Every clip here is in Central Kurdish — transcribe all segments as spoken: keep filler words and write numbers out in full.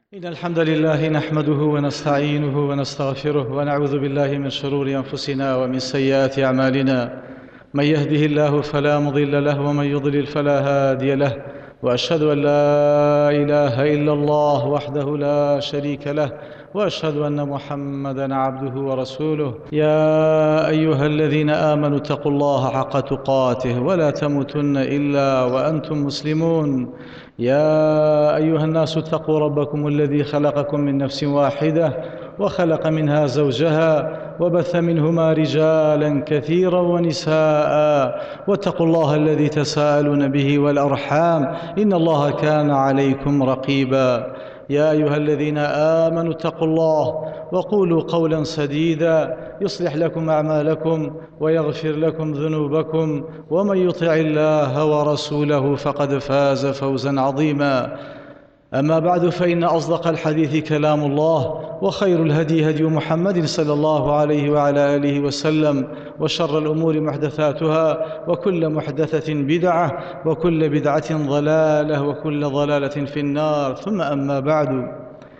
إن الحمد لله نحمده ونستعينه ونستغفره ونعوذ بالله من شرور أنفسنا ومن سيئات أعمالنا. من يهده الله فلا مضل له ومن يضلل فلا هادي له، وأشهد أن لا إله إلا الله وحده لا شريك له، وأشهد أن محمدًا عبده ورسوله. يا أيها الذين آمنوا اتقوا الله حق تقاته ولا تموتن إلا وأنتم مسلمون. يا أيها الناس اتقوا ربكم الذي خلقكم من نفس واحدة وخلق منها زوجها وبث منهما رجالا كثيرا ونساء، واتقوا الله الذي تساءلون به والأرحام إن الله كان عليكم رقيبا. يا أيها الذين آمنوا اتقوا الله وقولوا قولا سديدا يصلح لكم أعمالكم ويغفر لكم ذنوبكم، ومن يطع الله ورسوله فقد فاز فوزا عظيما. أما بعد، فإن أصدق الحديث كلام الله، وخير الهدي هدي محمد صلى الله عليه وعلى آله وسلم، وشر الأمور محدثاتها، وكل محدثة بدعة، وكل بدعة ضلالة، وكل ضلالة في النار. ثم أما بعد،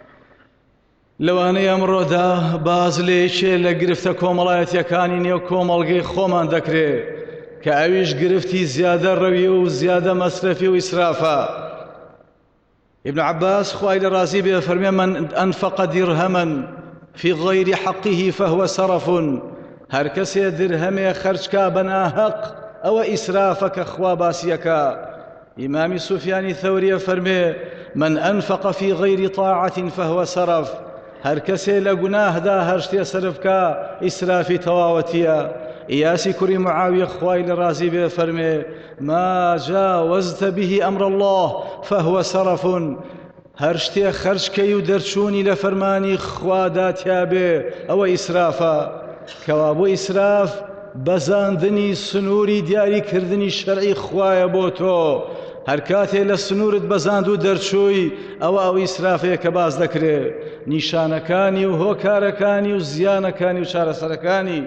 لەوانەیە ئەمڕۆدا باز لێیەکێ لە گرفتە کۆمەڵایەتیەکانی نێو کۆمەڵگەی خۆمان دەکرێت کە ئەویش گرفتی زیادە ڕەویە و زیادە مەسرەفی و ئیسرافە. ابن عباس خوای لە ڕازی بێ فەرمێ: من أنفق درهما في غير حقه فهو سرف. هەر کەسێ درهەمێ خەرجکا بە ناحەق ئەوە ئیسرافە کە خوا باسیەکە. ئیمامی سوفیانی ثەوریە فەرمێ: من أنفق في غير طاعة فهو سرف. هەر کەسێ لە گوناهدا هەر شتێ سەرفکا ئیسرافی تەواوەتیە. ئیاسی کوڕی معاویە خوای لە ڕازی بێ فەرمێ: ما جاوزت به أمر الله فهو سرف. هەر شتێ خەرجکەی و دەرچوونی لە فەرمانی خوادا تیابێ ئەوە ئیسرافە. کەوا بۆ ئیسراف بەزاندنی سنووری دیاریکردنی شەرعی خوایە بۆ تۆ. هەر کاتێ لە سنوورت بەزاند و دەرچووی ئەوە ئەو ئیسرافەیە کە باز دەکرێت. نیشانەکانی و هۆکارەکانی و زیانەکانی و چارەسەرەکانی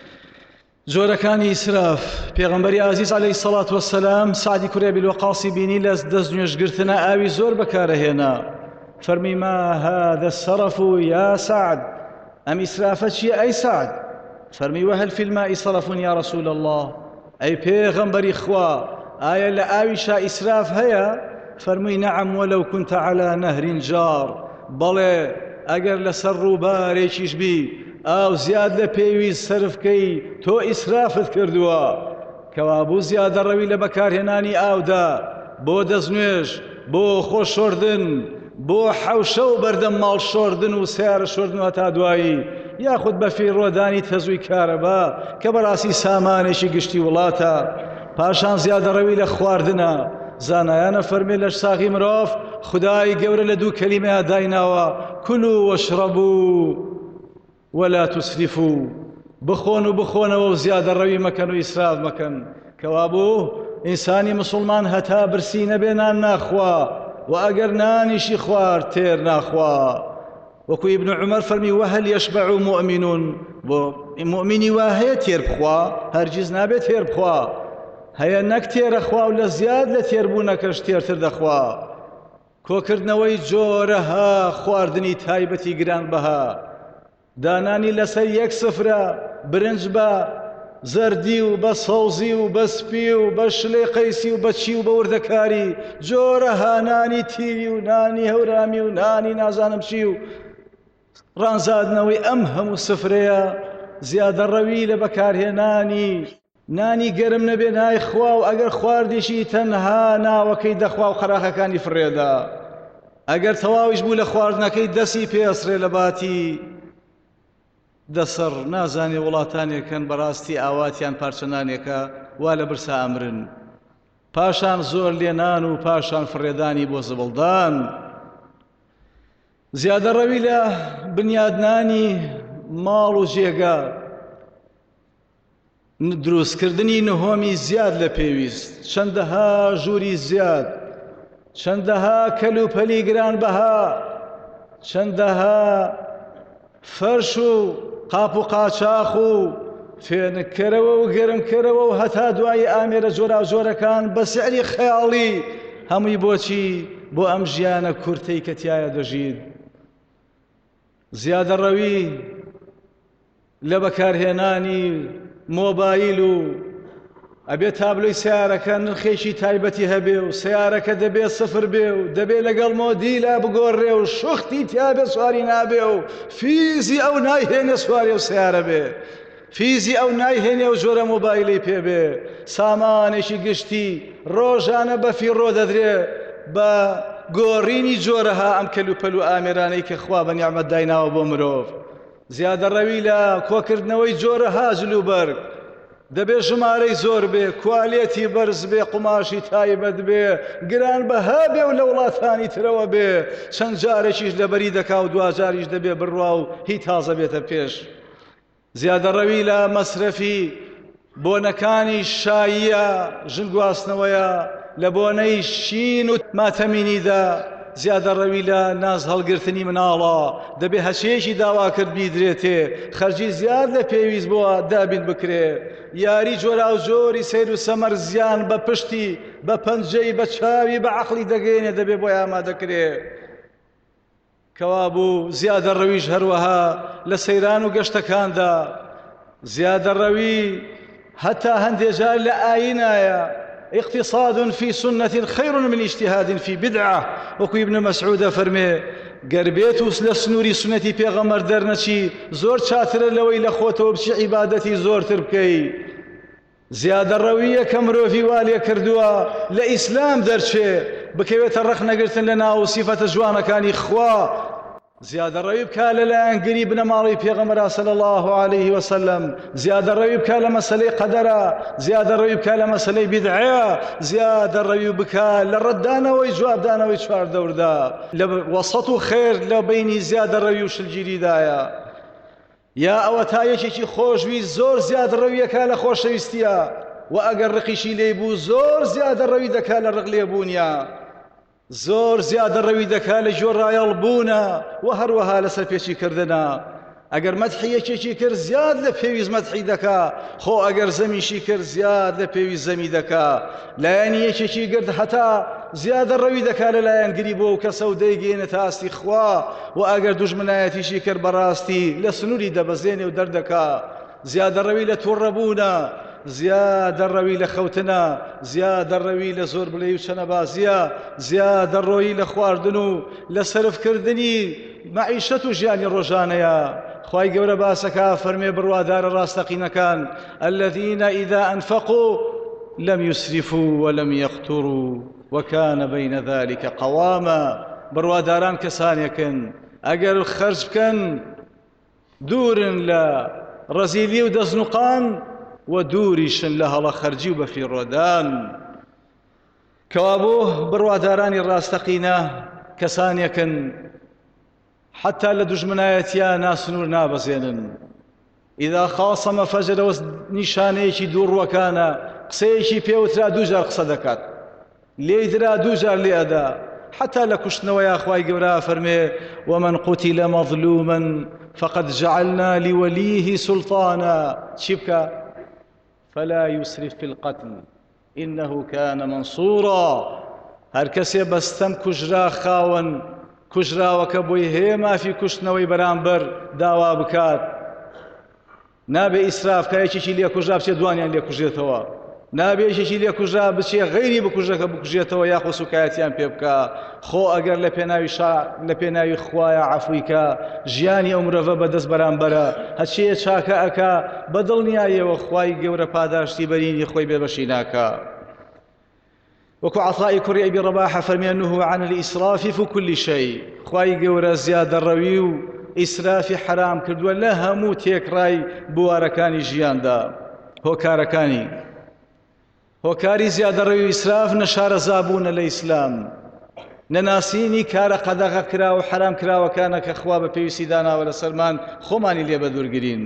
جۆرەکانی ئیسراف. پێغەمبەری ئازیز عەلەیهی سەڵات وەسەلام سعدی کوڕی ئەبی وەقاسی بینی لە دەست نوێژگرتنە ئاوی زۆر بەکارەهێنا. فەرمی: ما هذا السرف يا سعد. ئەم ئیسرافە چییە ئەی سعد؟ فەرمی: وهل في الماء سرف يا رسول الله. ئەی پێغەمبەری خوا، ئایا لە ئاویشا ئیسراف هەیە؟ فەرمووی: نەعەم وەلەو كنت على نهر جار. بەڵێ، ئەگەر لەسەر ڕووبارێکیش بی ئاو زیاد لە پێویست سەرفکەی تۆ ئیسرافت کردووە. کەوا بوو زیادە ڕەوی لە بەکارهێنانی ئاودا بۆ دەستنوێژ، بۆ خۆشۆردن، بۆ حەوشە و بەردەم ماڵ شۆردن و سیارە شۆردن و هەتا دوایی، یاخود بە فیڕۆدانی تەزووی کارەبا کە بەڕاستی سامانێکی گشتی وڵاتە. پاشان زیادە ڕەوی لە خواردنە. زانایانە فەرمێ لە ساغی مرۆڤ خودای گەورە لە دوو کەلیمەیە دایناوە: کولوا واشربوا ولا تسرفوا. بخۆن و بخۆنەوە و زیادە ڕەوی مەکەن و ئیسراف مەکەن. کەوا بوو ئینسانی مسلمان هەتا برسی نەبێ نان ناخوا، و ئەگەر نانیشی خوارد تێر ناخوا. وەکو ئیبن عومەر فەرمی: وهل يشبع مؤمن. بۆ مؤمنی وا هەیە تێر بخوا؟ هەرگیز نابێت تێر بخوا. هەیە نەک تێرە خوا و لە زیاد لە تێربوونەکەش تێرتر دەخوا. کۆکردنەوەی جۆرەها خواردنی تایبەتی گرانبەها، دانانی لەسەر یەک سفرە برنج بە زەردی و بە سەوزی و بە سپی و بە شلەی قەیسی و بە چی و بە وردەکاری، جۆرەها نانی تیری و نانی هەورامی و نانی نازانم چی و ڕانزادنەوەی ئەم هەموو سفرەیە زیادە ڕەوی لە بەکارهێنانی نانی گەرم نەبێ نای خوا، و ئەگەر خواردیشی تەنها ناوەکەی دەخوا و قەراخەکانی فڕێدا. ئەگەر تەواویش بوو لە خواردنەکەی دەستی پێسرێ لە باتی دەسەر نازانێ وڵاتانێکن بەڕاستی ئاواتیان پارچەنانێکە وا لە برسا ئەمرن. پاشان زۆر لێنان و پاشان فڕێدانی بۆ زبڵدان. زیادە ڕەوی لە بنیادنانی ماڵ و جێگا، دروستکردنی نهۆمی زیاد لە پێویست، چەندەها ژووری زیاد، چەندەها کەلوپەلی گرانبەها، چەندەها فەرش و قاپ و قاچاق و فێنکەرەوە و گەرمکەرەوە و هەتا دوای ئامێرە جۆرا و جۆرەکان بە سعری خەیاڵی هەمووی بۆچی؟ بۆ ئەم ژیانە کورتەی کە تایە دەژید. زیادە ڕەوی لە بەکارهێنانی مۆبایل و ئەبێ تابلۆی سیارەکە نرخێکی تایبەتی هەبێ و سیارەکە دەبێت سفر بێ و دەبێت لەگەڵ مۆدیلا بگۆڕێ و شوختی تیابێ سواری نابێ و فیزی ئەو نایهێنێ سواری و سیارە بێ، فیزی ئەو نایهێنێ و جۆرە مۆبایلی پێبێ، سامانێکی گشتی ڕۆژانە بە فیڕۆ دەدرێ بە گۆڕینی جۆرەها ئەم کەلوپەل و ئامێرانەی کە خوا بە نیعمەت دایناوە بۆ مرۆڤ. زیادە ڕەوی لە کۆکردنەوەی جۆرەها جلوبەرگ دەبێ ژمارەی زۆر بێ، کوالێتی بەرز بێ، قوماشی تایبەت بێ، گران بەها بێ و لە وڵاتانی ترەوە بێ، چەند جارێکیش لەبەری دەکا و دوجاریش دەبێ بڕوا و هی تازە بێتە پێش. زیادە ڕەوی لە مەسرەفی بۆنەکانی شاییە ژنگواستنەوەیە، لە بۆنەی شین و ماتەمینیدا. زیادە ڕەوی لە ناز هەڵگرتنی مناڵە دەبێ هەچەیەکی داوا کرد بیدرێتێ، خەرجی زیاد لە پێویست بووە دابین بکرێ، یاری جۆرا و جۆری سیر و سەمەر زیان بە پشتی بە پەنجەی بە چاوی بە عەقڵی دەگەێنێ دەبێ بۆی ئامادەکرێ. کەوا بوو زیادە ڕەویش هەروەها لە سەیران و گەشتەکاندا. زیادە ڕەوی هەتا هەندێک جار لە ئاینایە اقتصاد في سنة خير من اجتهاد في بدعة، وكو ابن مسعود فرمي قربيت لسنوري سنتي پیغمبر درنچی زور چاتر لوی لخوتو بچی عبادتی زور تربکی. زیادە ڕەویە کە مرۆڤی والێ کردووە لە ئیسلام دەرچێ بکەوێتە ڕەخ نەگرتن لە ناو سیفەتە جوانەکانی خوا. زیادە ڕەوی بکا لەلایەن گری بنەماڵی پێغەمبەر صلی الله عليه وسلم، زیادە ڕەوی بکا لە مەسەلەی قەدەرە، زیادە ڕەوی بکا لە مەسەلەی بیدعەیە، زیادە ڕەوی بکا لە ڕەتدانەوەی جوابدانەوەی چواردەوردا، لە وەسەط و خێر لە بینی زیادە ڕەوی و شلگیریدایە. یا ئەوە تا یەکێکی خۆشویست زۆر زیادە ڕەویەکە لە خۆشەویستیە، و ئەگەر ڕقیشی لێی بوو زۆر زیادە ڕەوی دەکا لە ڕق لێبوونیە، زۆر زیادە ڕەوی دەکا لە ژۆڕایەڵ بوونە و هەروەها لەسەر پێچی کردنە. ئەگەر مەدحی یەکێکی کرد زیاد لە پێویست مەدحی دەکا، خۆ ئەگەر زەمیشی کرد زیاد لە پێویست زەمی دەکا. لایەنی یەکێکی گرت هەتا زیادە ڕەوی دەکا لەلایەن گری بۆ و کەسە و دەیگەێنێتە ئاستی خوا، و ئەگەر دوژمنایەتیشی کرد بەڕاستی لە سنووری دەبەزێنێ و دەردەکا. زیادە ڕەوی لە تووڕەبوونە، زیادە ڕەوی لە خەوتنە، زیادە ڕەوی لە زۆر بڵێ و چەنەبازیە، زیادە ڕۆیی لە خواردن و لە سەرفکردنی مەعیشەت و ژیانی ڕۆژانەیە. خوای گەورە باسەکە فەرمێ بڕوادارە ڕاستەقینەکان الذين إذا أنفقوا لم يسرفوا ولم يقتروا وكان بين ذلك قواما. بڕواداران کەسانێکن ئەگەر خەرج بکەن دوورن لە ڕەزیلی و دەزنوقان و دووریشن لە هەڵە خەرجی و بەفیڕۆدان. کەوابوو بڕوادارانی ڕاستەقینە کەسانێکن حتى لە دوژمنایەتیان ناسنوور نابەزێنن. ئیدا خاصەمە فەجرەوە نیشانەیەکی دووڕوەکانە قسەیەکی پێوترا دووجار قسە دەکات، لێی درا دووجار لێ ئەدا، حتى لە کوشتنەوەیە خوای گەورە فەرمێ ومن قتل مظلوما فقد جعلنا لوليه سلطانا چی بکە؟ فلا يسرف في القتل إنه كان منصورا. هەر کەسێ بەستەم کوژرا خاوەن کوژراوەکە بۆی هەیە مافی کوشتنەوەی بەرامبەر داوا بکات، نابێ ئیسراف کە یەکێکی لێ کوژرا بچێت دوانیان لێ کوژێتەوە، نابێ یەکێکی لێ کوژرا بچێ غەیری بکوژەکە بکوژێتەوە یا خۆسوکایەتیان پێ بکە. خۆ ئەگەر لە پێناوی لە پێناوی خوایە عەفویکە ژیانی ئەو مرۆڤە بەدەست بەرامبەرە، هەچیە چاکە ئەکا بەدڵنیایەوە خوای گەورە پاداشتی بەرینی خۆی بێبەشی ناکا. وكو عطاء كري أبي رباح فرمي أنه عن الإسراف في كل شيء. خواي قورا زيادة الرويو إسراف حرام كردوا لا هموت يكراي بواركاني جيان دا هو كاركاني هو كاري زيادة الرويو إسراف نشار زابون الإسلام نناسيني كار قدغ كرا وحرام كرا وكان كخواب بيوسي دانا ولا سلمان خماني اللي بدور قرين.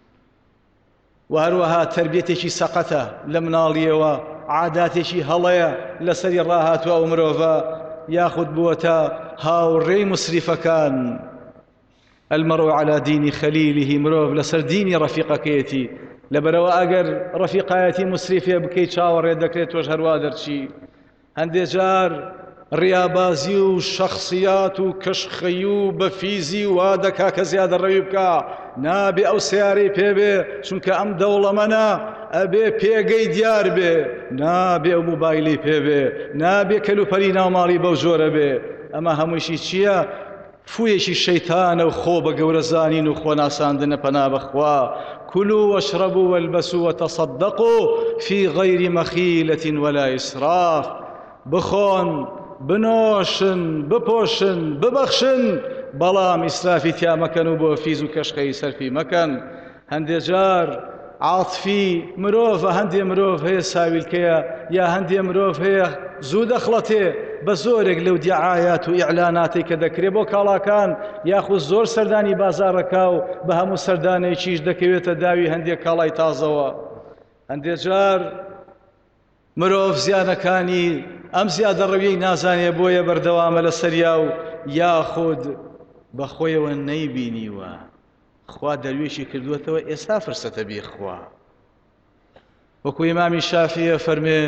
وهروها تربيتي سقطة لمناليه عاداتێکی هەڵەیە لەسەری ڕاهاتووە ئەو مرۆڤە یاخود بووەتە هاوڕێی مسریفەکان. المرء على دين خليله، مرۆڤ لەسەر دینی ڕەفیقەکەیەتی، لەبەرەوە ئەگەر ڕەفیقایەتی مسریفێ بکەیت چاوەڕێ دەکرێت تۆش هەروە دەرچی. هەندێک جار ڕیابازی و شەخصیات و کەشخەیی و بەفیزی وا دەکا کە زیادە ڕەوی بکە نابێ ئەو سیارەی پێبێ چونکە ئەم دەوڵەمەنە ئەبێ پێگەی دیار بێ نابێ ئەو موبایلی پێبێ نابێ کەلوپەری ناوماڵی بەو جۆرە بێ ئەمە هەمووشی چییە؟ فویەکی شەیتانە و خۆ بە گەورەزانین و خۆ ناساندنە پەنا بەخوا كلوا واشربوا والبسوا وتصدقوا في غير مخيلة ولا إسراف بخون بنوشن بپوشن ببخشن بەڵام ئیسرافی تیا مەکەن و بۆ فیز و کەشخەی سەرفی مەکەن. هەندێ جار عاتفی مرۆڤە، هەندێ مرۆڤ هەیە ساویلکەیە یا هەندێ مرۆڤ هەیە زوو دەخڵەتێ بە زۆرێک لەو دیعایات و ئیعلاناتی کە دەکرێت بۆ کاڵاکان یاخود زۆر سەردانی بازاڕەکە و بە هەموو سەردانێکیش دەکەوێتە داوی هەندێک کاڵای تازەوە. هەندێ جار مرۆڤ زیانەکانی ئەم زیادە ڕەویەی نازانێ بۆیە بەردەوامە لە سەریا و یاخود بە خۆیەوە نەیبینیوە خوا دەروێشی کردووەتەوە ئێستا فرسەتە بێ خوا. وەکو ئیمامی شافعی فەرمێ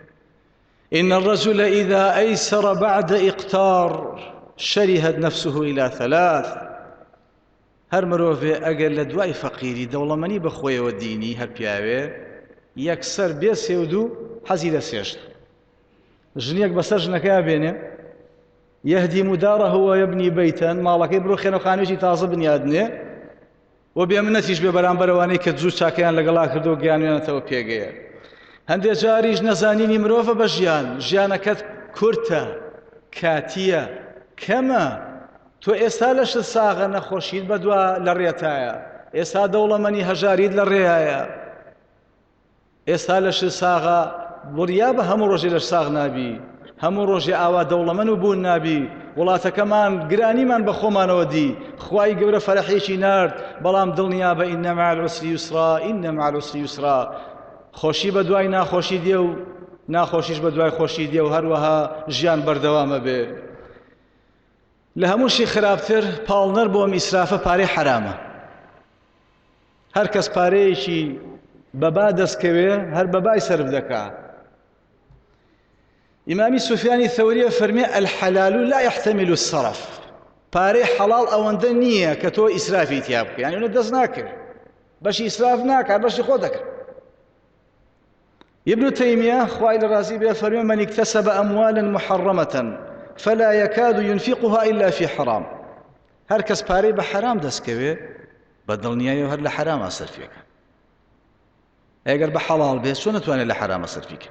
إن الرجل إذا أيسر بعد إقتار شرهت نفسه إلى ثلاث. هەر مرۆڤێ ئەگەر لە دوای فەقیری دەوڵەمەنی بەخۆیەوە دینی هەر پیاوێ یەکسەر بێ سێود و حەزی لە سێشت ژنێک بەسەر ژنەکەی بێنێ يهدم داره ويبني بيتا ماڵەکەی بڕۆ خێنەخانێکی تازە بنیادنێ و بێمنەتیش بێ بەرامبەرەوانەی کە جوو چاکەیان لەگەڵا کردو و گیانوێنێتەوە پێگەیە. هەندێک جاریش نەزانینی مرۆڤە بە ژیان ژیانەکەت کورتە کاتیە کەمە تۆ ئێستا لە شت ساغە نەخۆشیت بەدوا لە ڕێتایە ئێستا دەوڵەمەنی هەژاریت لە ڕێایە ئێستا لە شت ساغە بڕیا بە هەموو ڕۆژێ لەش ساغ نابی هەموو ڕۆژێ ئاوا دەوڵەمەن و بوون نابی وڵاتەکەمان گرانیمان بە خۆمانەوە دی خوای گەورە فەرەحێکی نارد بەڵام دڵنیا بە ئینە مع العسر یوسرا ئینە مع العسر یوسرا خۆشی بە دوای ناخۆشی دێ و ناخۆشیش بە دوای خۆشی دێ و هەروەها ژیان بەردەوامە بێ. لە هەمووشی خراپتر پاڵنەر بۆ ئیسرافە پارەی حرامە. هەر کەس پارەیەکی بەبا دەستکەوێ هەر بەبای سەرف دەکات. ئیمامی سوفیانی ثەوریە فەرمێ الحەلال لا يحتمل الصرف. پارەی حەڵاڵ ئەوەندە نییە کە تۆ ئیسرافی تیا بکە یعنی ئەوە دەست ناکرد بەشی ئیسراف ناکات بەشی خۆ دەکرد. ابن تيمية خوای لرازی بێ فەرمێ من اكتسب أموالا محرمة فلا يكاد ينفقها إلا في حرام. هەر کەس پارەی بە حرام دەستکەوێ بە دڵنیاییەوە هەر لە حرامە سەرفیەکە ئەگەر بە حەڵاڵ بێت چۆن نەتوانێت لە حرامە سەرفیکە.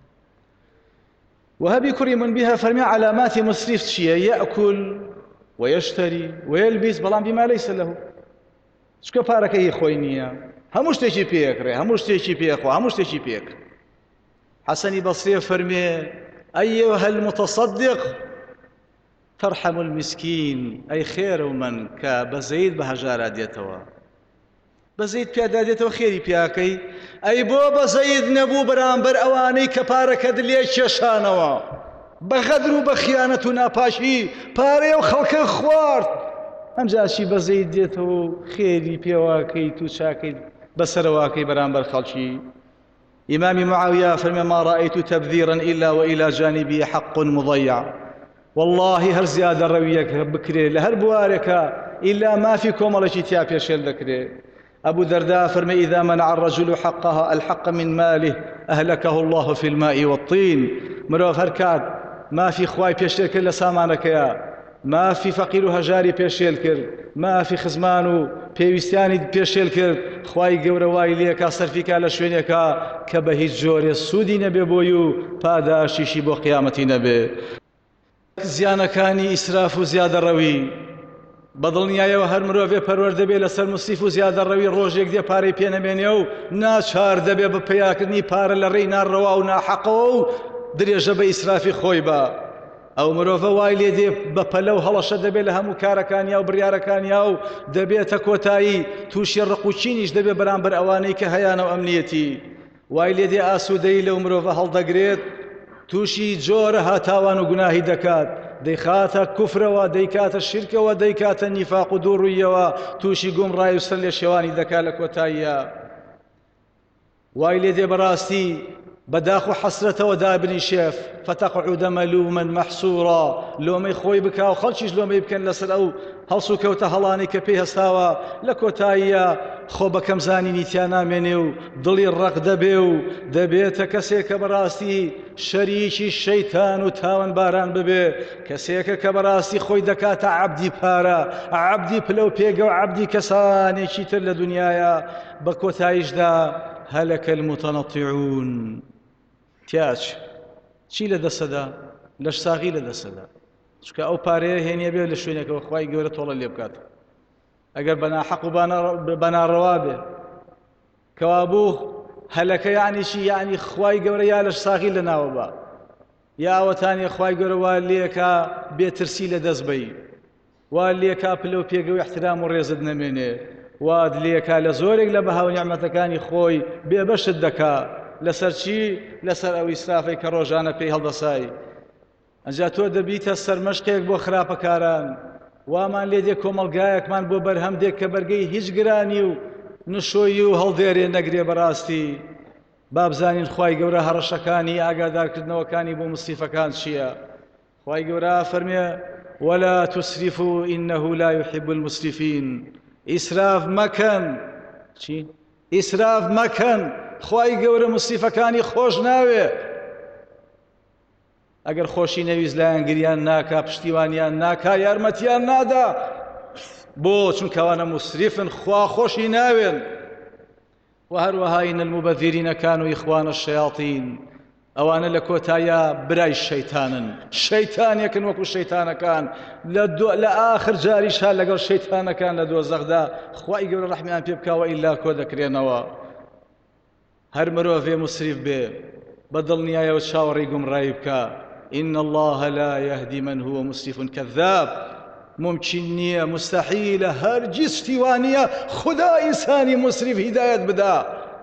وهبي كريم بها فرمي علامات مسرف شيء يأكل ويشتري ويلبس بلان بما ليس له. شكو بارك هي خوينية هموش تيجي بيك ري هموش تيجي بيك هموش تيجي بيك. حسني بصري فرمي أيها المتصدق ترحم المسكين أي خير ومن كبزيد بهجارة ديتوا بەزەید پیادا دێتەوە خێری پیاکەی ئەی بۆ بەزەید نەبوو بەرامبەر ئەوانەی کە پارەکەت لێ کێشانەوە بە غەدر و بە خیانەت و ناپاشی پارەی و خەڵکە خوارد ئەمجاشی بەزەید دێتەوە خێری پێواکەی تو چاکەی بەسەرەواکەی بەرامبەر خەڵکی. ئیمامی معاویە فەرمێ ما رأيت تبذيرا إلا وإلى جانبي حق مضيع. والله هەر زیادە ڕەویەک بکرێ لە هەر بوارێکە إلا ما في کۆمەڵێکی تیا پێشێل دەکرێ. أبو درداء فرمي إذا منع الرجل حقها الحق من ماله أهلكه الله في الماء والطين. مرۆڤ هەر کات ما في خوای پێشێل کرد لە سامانەکەیە ما في فەقیر و هەژاری پێشێل کرد ما في خزمان و پێویستیانی پێشێل کرد خوای گەورە وای لێکا سەرفیکا لە شوێنێکە کە بە هیچ جۆرێ سوودی نەبێ بۆی و پاداشیشی بۆ قیامەتی نەبێ. زیانەکانی ئیسراف و زیادە ڕەوی بەدڵنیایەوە هەر مرۆڤێ پەروەردە دەبێت لەسەر موسیف و زیادە ڕەوی ڕۆژێک دێ پارەی پێ نەمێنێ و ناچار دەبێت بە پەیاکردنی پارە لە ڕێی ناڕەوا و ناحەقەوە و درێژە بە ئیسرافی خۆی بە. ئەو مرۆڤە وای لێ دێ بە پەلە و هەڵەشە دەبێت لە هەموو کارەکانیا و بڕیارەکانیا و دەبێتە کۆتایی تووشی ڕقوچینیش دەبێت بەرامبەر ئەوانەی کە هەیانە و ئەمنیەتی. وای لێ دێ ئاسوودەی لەو مرۆڤە هەڵدەگرێت تووشی جۆرە هاتاوان و گوناهی دەکات دەیخاتە کوفرەوە دەیکاتە شیرکەوە دەیکاتە نیفاق و دووڕوویەوە تووشی گومڕای و سەر لێ شێوانی دەکات لە کۆتاییە. وای لێ دێ بەڕاستی بەداخ و حەسرەتەوە دابنیشێف فتەقعودە مەلوومەن مەحسوورا لۆمەی خۆی بکا و خەڵکیش لۆمەی بکەن لەسەر ئەو هەڵس و کەوتە هەڵانی کە پێی هەستاوە لە کۆتاییە خۆ بەکەم زانینی تیا نامێنێ و دڵی ڕق دەبێ و دەبێتە کەسێک کە بەڕاستی شەریکی شەیتان و تاوان باران ببێ کەسێکە کە بەڕاستی خۆی دەکاتە عەبدی پارە عەبدی پلە و پێگە و عەبدی کەسانێکی تر لە دنیاە بە کۆتاییشدا هەلەکە المتەنەطیعون تیاچ چی لە دەسەدا لەش ساغی لە دەسەدا چکە ئەو پارەیە هێنیە بێ لە شوێنێکەوە خوای گەورە تۆڵە لێ بکات ئەگەر بەناحەق و بەناڕەوا بێ کەوا بوو هەلەکە یعنیشی یعنی خوای گەورە یا لەش ساغی لە ناوە بە یا ئەوەتانێ خوای گەورە وا لێکا بێترسی لە دەست بەی وا لێکا پلە و پێگە و احترام و ڕێزت نەمێنێ واد لێکا لە زۆرێک لە بەهاو نیعمەتەکانی خۆی بێبەشت دەکا لەسەر چی لەسەر ئەو ئیسرافەی کە ڕۆژانە پێی هەڵدەسای ئەنجا تۆ دەبیتە سەرمەشقێک بۆ خراپەکاران وامان لێ دێ کۆمەڵگایەکمان بۆ بەرهەم دێک کە بەرگەی هیچ گرانی و نشۆیی و هەڵدێرێ نەگرێ بەڕاستی بابزانین خوای گەورە هەڕەشەکانی ئاگادارکردنەوەکانی بۆ مصیفەکان چییە خوای گەورە فەرمێ ولا تسرفوا إنه لا يحب المسرفين ئیسراف مەکەن چی ئیسراف مەکەن خوای گەورە مصیفەکانی خۆش ناوێ ئەگەر خۆشی نەویست لایەن گریان ناکا پشتیوانیان ناکا یارمەتیان نادا بۆ چونکەوانە مسرفن خوا خۆشی ناوێن و هەروەها ئین المبەذرین كانوا إخوان الشياطين ئەوانە لە کۆتایە برای شەیتانن شەیتانێکن وەکو شەیتانەکان لە ئاخر جاریشا لەگەڵ شەیتانەکان لە دۆزەخدا خوای گەورە ڕەحمیان پێ بکاوە ئیلا کۆ دەکرێنەوە هەر مرۆڤێ مسریف بێ بە دڵنیایەوە چاوەڕێی گومڕایی بکە إن الله لا يهدي من هو مسرف كذاب ممكن نییە مستحیلە هەرگیز شتیوانیە خدا ئینسانی مسریف هیدایەت بدا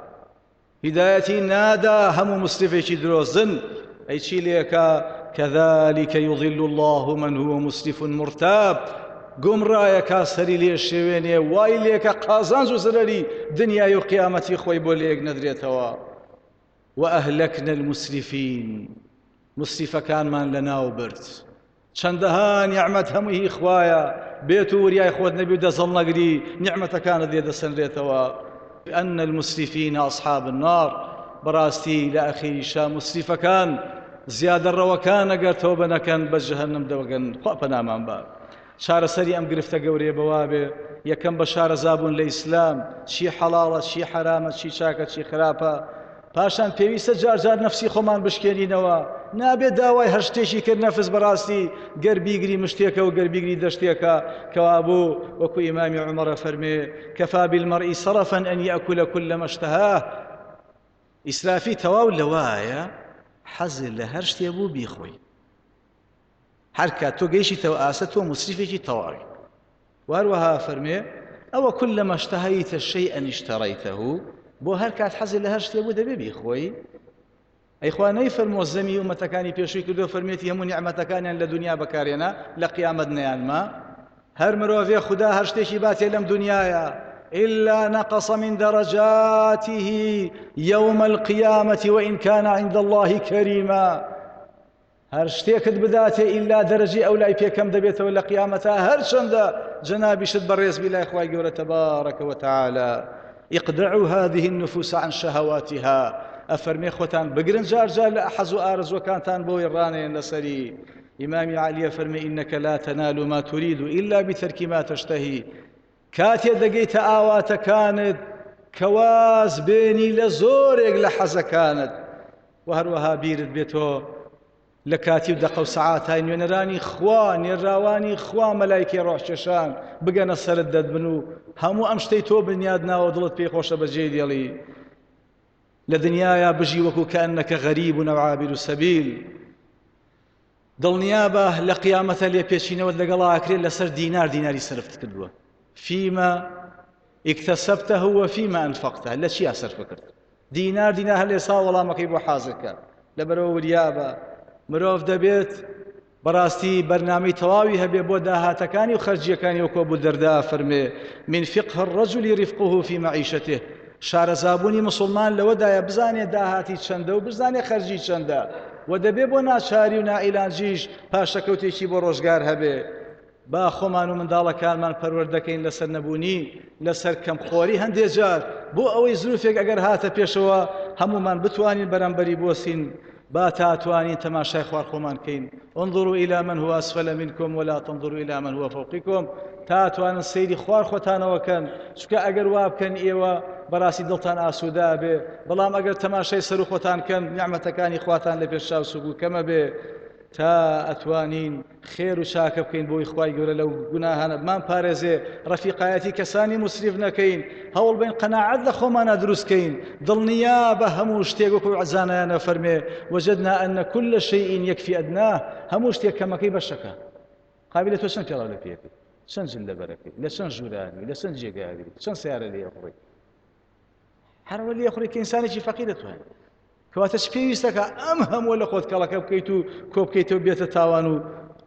هدايتي نادا هم مسرفي دروزن أي شي ليكا كذلك يضل الله من هو مسرف مرتاب قم رايكا سري لي الشويني واي ليكا قازان زرري دنيا يو قيامتي خوي بوليك ندريتوا وأهلكنا المسرفين مسرف كان من لنا وبرت چندها نعمت همه إخوايا بيتو وريا إخوات نبي دزل نقري نعمة كانت دي دسن ريتوا أن المسرفين أصحاب النار براستي لأخي شا مسرف كان زيادة الروكان قرتو بنكن بجهنم دوغن خوابنا من باب شار سري أم قرفت قوري بوابي يكن بشار زابون لإسلام شي حلالة شي حرامة شي شاكة شي خرابة پاشان پێویستە جار جار نەفسی خۆمان بشکێنینەوە نابێت داوای هەر شتێکی کرد نەفس بەڕاستی گەر بیگری مشتێکە و گەر بیگری دەشتێکە کەوا بوو وەکو ئیمامی عومەرە فەرمێ کەفا بالمەرئی سەرەفا ئەن یەأکولە کول مە اشتهاه ئیسرافی تەواو لەوایە حەزت لە هەر شتێ بوو بیخۆی هەر کات تۆ گەیشتیتەوە ئاسە تۆ مسریفێکی تەواوی وهروەها فەرمێ ئەوە کول مە اشتهیتە شەیئا اشتەڕەیتەهو بۆ هەر کات حەزی لە هەر شتێ بوو دەبێ بیخۆی ئەیخوا نەیفەرمۆ زەمی ئومەتەکانی پێشووی کردو فەرمێتی هەموو نیعمەتەکانیان لە دنیا بەکارێنە لە قیامەت نەیانما هەر مرۆڤێ خوددا هەر شتێکی باتێ لەم دنیایە إلا نقص من درجاته يوم القيامة وإن كان عند الله كريما هەر شتێکت بداتێ ئیلا دەرەجی ئەو لای پێکەم دەبێتەوە لە قیامەتە هەر چەندە جەنابیشت بەڕێز بی لای خوای گەورە تەبارەکە وتەعالە اقدعوا هذه النفوس عن شهواتها أفرمي خوتان بقرن جار جار لأحزوا آرزوا كانتان بوي الرانين لسري إمامي علي فرمي إنك لا تنال ما تريد إلا بترك ما تشتهي كاتيا دقيت آوات كانت كواز بيني لزورك لحزة كانت وهروها بيرد بيتو لكاتي ودقوا ساعات هاي نراني خوان يراواني خوان ملايكي روح ششان بقنا سردد بنو همو امشتي تو بنيادنا وضلت بي خوش بجيد يلي لدنيايا بجي وكو كأنك غريب أو عابر سبيل دل نيابة لقيامة اللي بيشينا ودلقلا أكريل لسر دينار ديناري صرفت كدوه فيما اكتسبته وفيما أنفقته لا شيء صرف كرت دينار دينار هل يصاب والله ما كيبو حازك لبرو وريابة مرۆڤ دەبێت بەڕاستی بەرنامەی تەواوی هەبێ بۆ داهاتەکانی و خەرجیەکانی وەکو ئەبوو دەردە فەرمێ من فقه الرجل رفقه في معيشته شارەزابوونی مسلمان لەوەدایە بزانێ داهاتی چەندە و بزانێ خەرجی چەندە و دەبێ بۆ ناچاری و نائیلانجیش پاشەکەوتێکی بۆ ڕۆژگار هەبێ. با خۆمان و منداڵەکانمان پەروەردەکەین لەسەر نەبوونی لەسەر کەمخۆری هەندێک جار بۆ ئەوەی زروفێک ئەگەر هاتە پێشەوە هەمومان بتوانین بەرامبەری بۆسین. با تاتوانین تەماشای خوار خۆمان کەین. انظروا إلى من هو أسفل منكم ولا تنظروا إلى من هو فوقكم. تاتوانن سەیری خوار خۆتانەوەکەن چونکە ئەگەر وا بکەن ئێوە بەڕاستی دڵتان ئاسوودا بێ، بەڵام ئەگەر تەماشای سەر و خۆتان کەن نیعمەتەکانی خواتان لە پێش چاو سووک و کەمە بێ تا ئەتوانین خێر و چاکە بکەین بۆی خوای گەورە لەو گوناهانە بمان پارێزێ، ڕەفیقایەتی کەسانی مسریف نەکەین، هەوڵ بین قەناعەت لە خۆمانە دروستکەین، دڵنیا بە هەموو شتێک وەکو عەزانەیانە فەرمێ وجدنا أن كل شيء يكفي أدناه. هەموو شتێک کەمەکەی بەشەکە. قابلە تۆ چەند پێڵاو لە پێکەی، چەند جن لەبەرەکەی، لە چەند ژوورانی، لە چەند جێگاری، چەند سیارە لێخڕی، هەروە لێخڕی کە ئینسانێکی فەقیر دەتوانێت. کەواتە چ پێویستەکە ئەم هەموو لە خۆت کەڵەکە بکەیت و کۆ بکەیتەوە بێتە تاوان و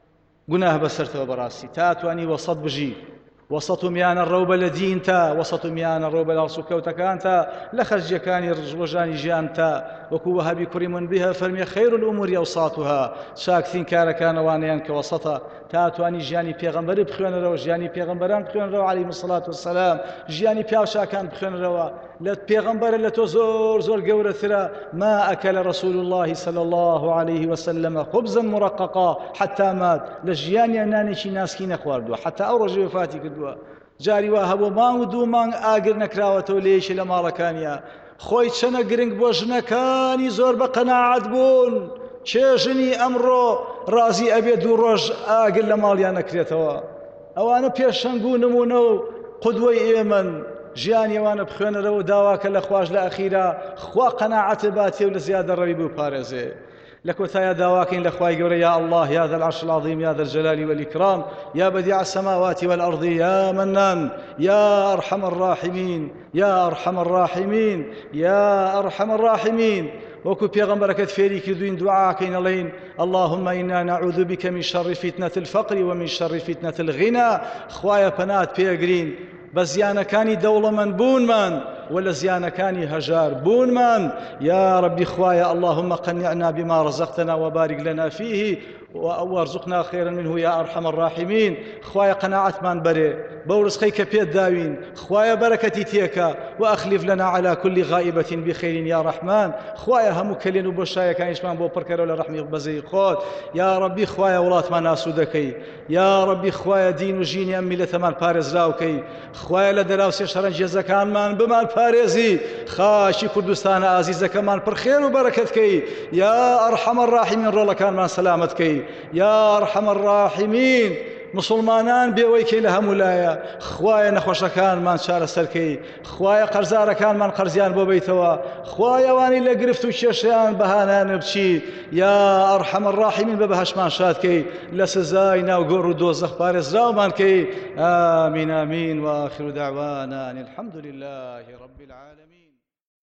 گوناه بەسەرتەوە بەڕاستی تا توانی وەسەط بژی. وەسەط و میانە ڕەوبە لە دین تا، وەسەط و میانە ڕەوبە لە هەڵسوکەوتەکان تا، لە خەرجیەکانی ڕۆژانی ژیان تا. وەکو وەهابی کوڕی منبیه فەرمێ خەیر الأمور ئەوساطها، چاکترین کارەکان ئەوانەیان کە وەسەطە تا توانی ژیانی پێغەمبەر بخوێنەرەوە، ژیانی پێغەمبەران بخوێنەرەوە عەلەیهیمو سەڵات وەسەلام، ژیانی پیاوچاکان بخوێنەرەوە. لە پێغەمبەرە لە تۆ زۆر زۆر گەورەترە. ما أكل رسول الله صلى الله عليه وسلم خبزا مرققا حتى مات. لە ژیانیان نانێکی ناسکی نەخواردووە حتا ئەو ڕۆژەی وفاتی کردووە. جاری وا هەبوو مانگ و دوو مانگ ئاگر نەکراوەتەوە لێیەکی لە ماڵەکانیە. خۆی چەنە گرنگ بۆ ژنەکانی زۆر بە قەناعەت بوون. چێژنی ئەمڕۆ ڕازی ئەبێ دوو ڕۆژ ئاگر لە ماڵیان نەکرێتەوە. ئەوانە پێشەنگ و نمونە و قودوەی ئێمەن. ژیانی ئەوانە بخوێنەرەوە داواکە لە خوش لە ئەخیرا خوا قەناعەتێ باتێ و لە زیادە ڕەوی بوو پارێزێ. لە کۆتایە داواکەین لە خوای گەورە یا الله یا ذا العرش العظيم یا ذا الجلال والإكرام یا بديع السماوات والأرض یا منان یا أرحم الراحمين یا أرحم الراحمين یا أرحم الراحمين. وەکو پێغەمبەرەکەت فێری کردوین دوعاکەین ئەڵێین اللهم إنا نعوذ بك من شر فتنة الفقر ومن شر فتنة الغنى. خوایە پەنات پێگرین بە زیانەکانی دەوڵەمەند بوونمان و لە زیانەکانی هەژار بوونمان. یا ربی خوایە اللهم قنعنا بما رزقتنا وبارك لنا فيه وارزقنا خيرا منه يا أرحم الراحمين. خوایە قەناعەتمان بەرێ بەو ڕزقەی کە پێت داوین، خوایە بەرەکەتی تێکە وأخلف لنا على كل غائبة بخير يا رحمن. خوایە هەموو کەلێن و بۆشایەکانیشمان بۆ پڕکەرەوە لە ڕەحمی بەزەی خۆت. یا ربی خوایە وڵاتمان ئاسوودەکەی، یا ربی خوایە دین و ژینی ئەم میلەتەمان پارێزراوکەی، خوایە لە دەراوسێ شەرەنجێزەکانمان بمان پارێزی، خاشی کوردستانە ئازیزەکەمان پڕخێر و بەرەکەتکەی. یا ئەرحەم الراحیمین ڕۆڵەکانمان سەلامەتکەی. یا ئەرحەم الراحیمین مسلمانان بێوەی کەی لە هەموو لایە. خوایە نەخۆشەکانمان چارەسەرکەی، خوایە قەرزارەکانمان قەرزیان بۆ بیتەوە، خوایە ئەوانی لە گرفت و کێشەیان بەهانانە بچیت. یا ئەرحەم الراحیمین بە بەهەشتمان شادکەی، لە سزای ناوگۆڕ و دۆزەخ پارێزراومان کەی. ئامین ئامین وآخر دعوانا الحمد لله رب العالمين.